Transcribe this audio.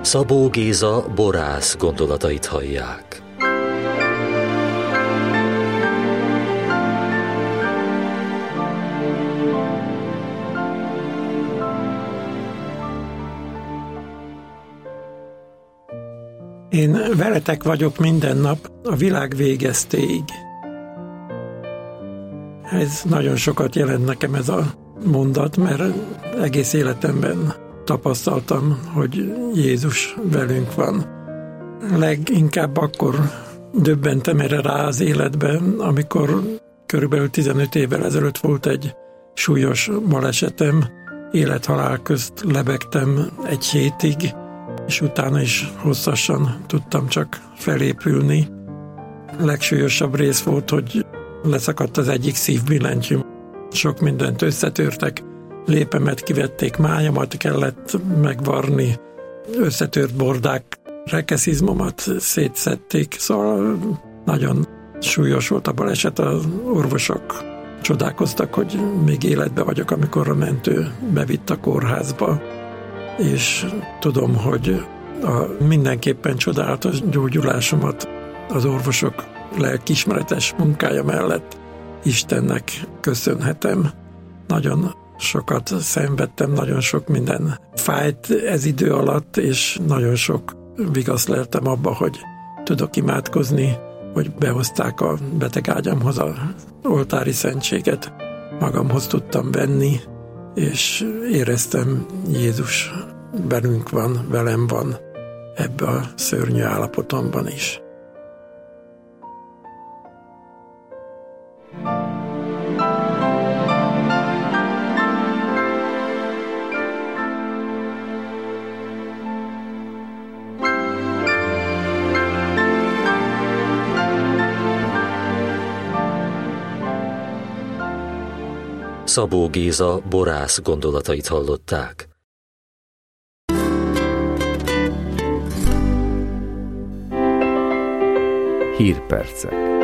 Szabó Géza borász gondolatait hallják. Én veletek vagyok minden nap a világ végeztéig. Ez nagyon sokat jelent nekem ez a mondat, mert egész életemben tapasztaltam, hogy Jézus velünk van. Leginkább akkor döbbentem erre rá az életben, amikor körülbelül 15 évvel ezelőtt volt egy súlyos balesetem, élet-halál közt lebegtem egy hétig, és utána is hosszasan tudtam csak felépülni. A legsúlyosabb rész volt, hogy leszakadt az egyik szívbillentyűm. Sok mindent összetörtek, lépemet kivették, májamat kellett megvarni, összetört bordák, rekeszizmomat szétszedték, szóval nagyon súlyos volt a baleset. Az orvosok csodálkoztak, hogy még életben vagyok, amikor a mentő bevitt a kórházba, és tudom, hogy a mindenképpen csodálatos gyógyulásomat az orvosok lelkiismeretes munkája mellett Istennek köszönhetem. Nagyon sokat szenvedtem, nagyon sok minden fájt ez idő alatt, és nagyon sok vigaszt leltem abba, hogy tudok imádkozni, hogy behozták a betegágyamhoz az oltári szentséget, magamhoz tudtam venni, és éreztem, Jézus velünk van, velem van ebbe a szörnyű állapotomban is. Szabó Géza borász gondolatait hallották. Hírpercek.